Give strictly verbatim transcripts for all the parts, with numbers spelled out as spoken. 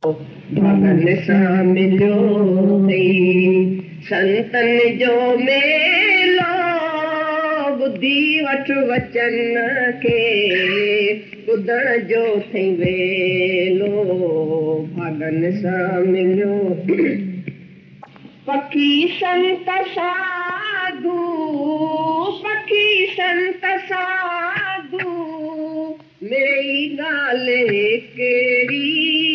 भगन सां मिलियो अथई संतन जो मेलो ॿुधी वठ वचन खे ॿुधण जो अथई वेलो भगन सां मिलियो पखी संत साधू पखी संत साधू मेरी ॻाल्हि कहिड़ी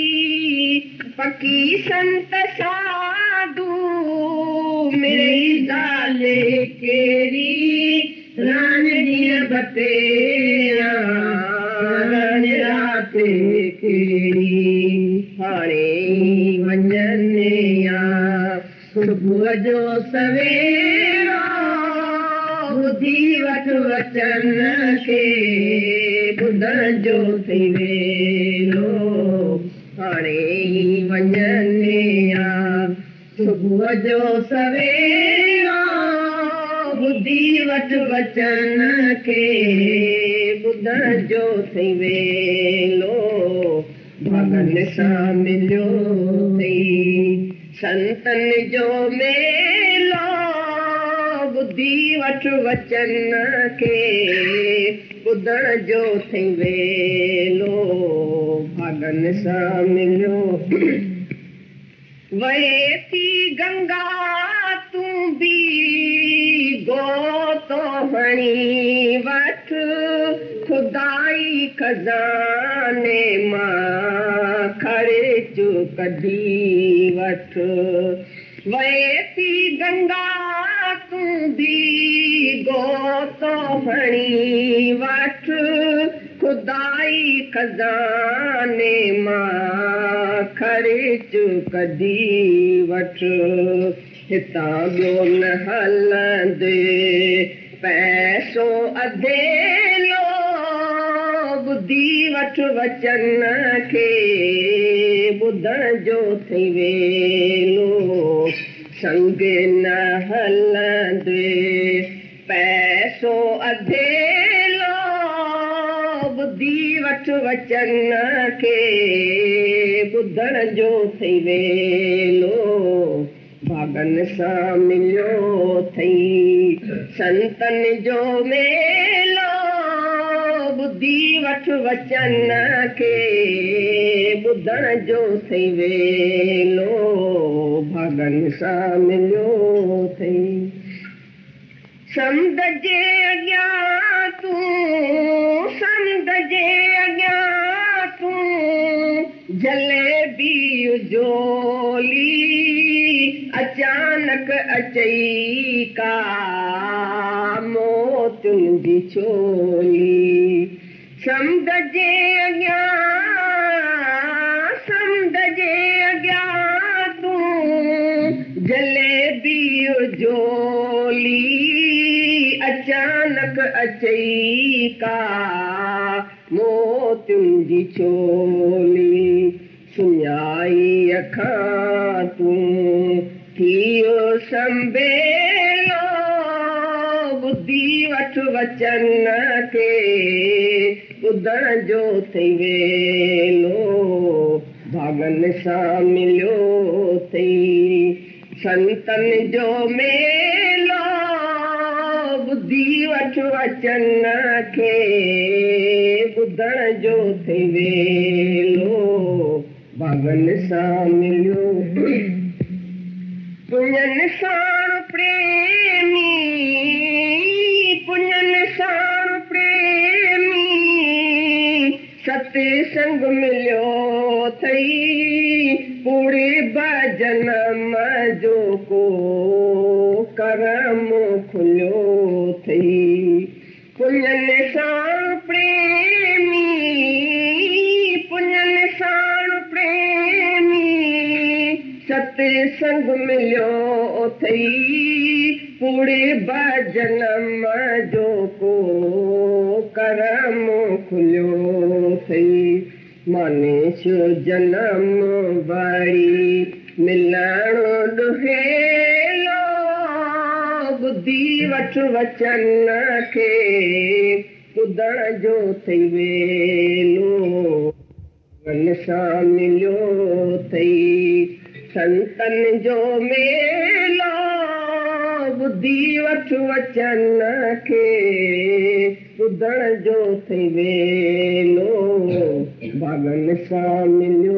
पखी संत साधू मेरी ॻाल्हि कहिड़ी रान ॾींहं बतेरा रान राति कहिड़ी हाणे वञनि या सुबुह जो सवेरो ॿुधी वठ वचन खे ॿुधण जो थी वेलो हाणे वञनि या सुबुह जो सवेरो ॿुधी वठ वचन खे ॿुधण जो थी वेलो भगन सां मिलियो अथई संतन जो मेलो ॿुधी वठ वचन खे ॿुधण जो थी वेलो भगन सां मिलियो वहे थी गंगा तूं बि गोतो हणी वठ खुदाई खज़ाने मां ख़र्च कढी वठ वहे थी गंगा तूं बि गोतो हणी वठ खुदाई खज़ाने मां ख़र्च कढी वठ हितां ॿियो न हलंदे पैसो अधेलो ॿुधी वठ वचन खे ॿुधण जो थी वेलो संग न हलंदे पैसो अधेलो ॿुधी वठ वचन खे ॿुधण जो थी वेलो भगन सां मिलियो अथई संतन जो मेलो ॿुधी वठ वचन खे ॿुधण जो थी वेलो भगन सां मिलियो अथई समुंड जे अॻियां तूं समुंड जे अॻियां तूं जलेबी उजोली अचानक अचई का मोतियुनि जी छोली समुंड जे अॻियां समुंड जे अॻियां तूं जलेबी उजोली अचानक अचई का मोतियुनि जी छोली सुञाई अखां तूं थियो संभेलो ॿुधी वठ वचन खे ॿुधण जो थी वेलो भगन सां मिलियो अथई संतन जो मेलो ॿुधी वठ वचन खे ॿुधण जो थी वेलो भगन सां मिलियो पुञनि साण प्रेमी पुञनि साण प्रेमी सत्संग मिलियो अथई पूरे जनम जो को करम खुलियो अथई पुञनि साण प्रेमी पुञनि साण प्रेमी सत्संग मिलियो अथई पूरे जनम जो को करम खुलियो अथई मनीष जनम वरी मिलण ॾुहेलो ॿुधी वठ वचन खे ॿुधण जो थी वेलो मन सां मिलियो थई संतन जो मेलो बुद्धि वठ वचन खे ॿुधण जो थई वेलो भागन सां मिलियो